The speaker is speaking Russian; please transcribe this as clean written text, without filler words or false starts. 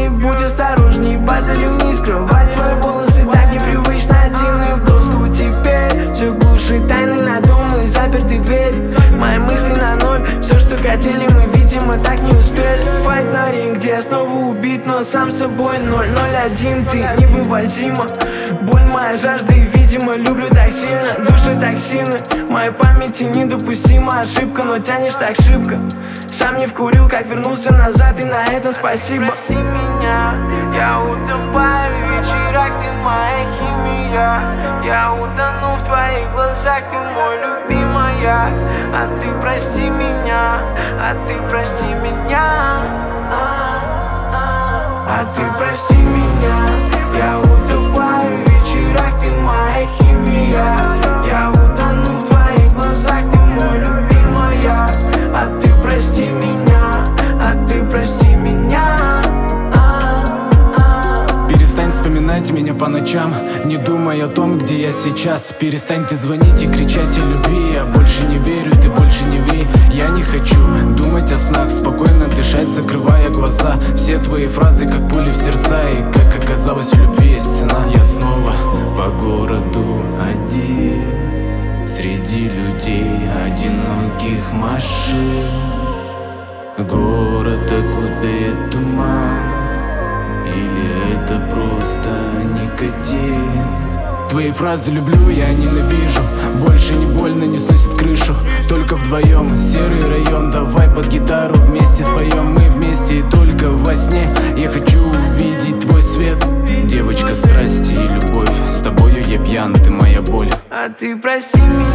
осторожней, будь осторожней, базарю не скрывать твои волосы так непривычно. Один и в доску теперь все глушит тайны на дом и заперты двери. Мои мысли на ноль, все, что хотели мы, видимо, так не успели. Файт на ринг, где я снова убит, но сам собой 0-0-1. Ты невывозима, боль моя жажда и, видимо, люблю так сильно. Души токсины, моей памяти недопустима ошибка, но тянешь так шибко. Сам не вкурил, как вернулся назад, и на этом спасибо. Прости меня, я утопаю в вечерах, ты моя химия. Я утону в твоих глазах, ты мой любимая. А ты прости меня, а ты прости меня. А ты прости меня, я утопаю в вечерах, ты моя химия. Я утону в твоих глазах, ты мой любимая. А ты прости меня, а ты прости меня. Перестань вспоминать меня по ночам, не думай о том, где я сейчас. Перестань ты звонить и кричать о любви. Я больше не верю, ты больше не ври. Я не хочу думать о снах, спокойно дышать, закрывая глаза. Все твои фразы как пули в сердца, и как оказалось, в любви есть цена. Я снова по городу один, среди людей, одиноких машин. Город окутает туман, или это просто никотин? Твои фразы люблю, я ненавижу. Больше не больно, не сносит крышу. Только вдвоем, серый район. Давай под гитару вместе споем. Мы вместе и только во сне. Я хочу увидеть твой свет. Девочка страсти и любовь, с тобою я пьян, ты моя боль. А ты прости меня.